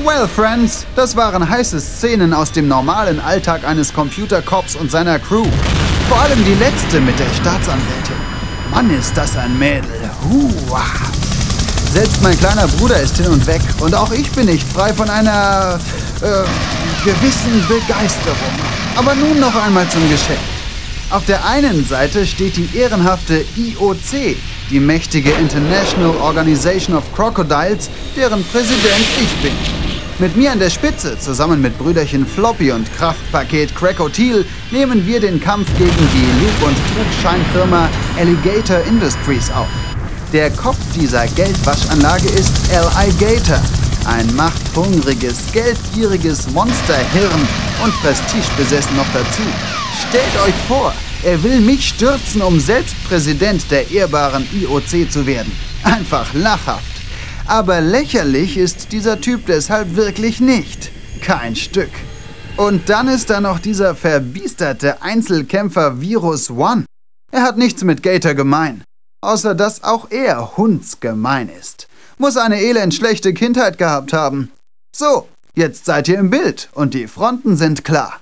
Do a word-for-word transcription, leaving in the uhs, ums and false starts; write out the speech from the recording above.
Well, Friends, das waren heiße Szenen aus dem normalen Alltag eines Computercops und seiner Crew. Vor allem die letzte mit der Staatsanwältin. Mann, ist das ein Mädel. Hua. Selbst mein kleiner Bruder ist hin und weg und auch ich bin nicht frei von einer äh, gewissen Begeisterung. Aber nun noch einmal zum Geschäft. Auf der einen Seite steht die ehrenhafte I O C, die mächtige International Organization of Crocodiles, deren Präsident ich bin. Mit mir an der Spitze, zusammen mit Brüderchen Floppy und Kraftpaket Crocodile, nehmen wir den Kampf gegen die Lug- und Trugscheinfirma Alligator Industries auf. Der Kopf dieser Geldwaschanlage ist Alligator, ein machthungriges, geldgieriges Monsterhirn und prestigebesessen noch dazu. Stellt euch vor, er will mich stürzen, um selbst Präsident der ehrbaren I O C zu werden. Einfach lachhaft. Aber lächerlich ist dieser Typ deshalb wirklich nicht. Kein Stück. Und dann ist da noch dieser verbiesterte Einzelkämpfer Virus One. Er hat nichts mit Gator gemein. Außer dass auch er hundsgemein ist. Muss eine elend schlechte Kindheit gehabt haben. So, jetzt seid ihr im Bild und die Fronten sind klar.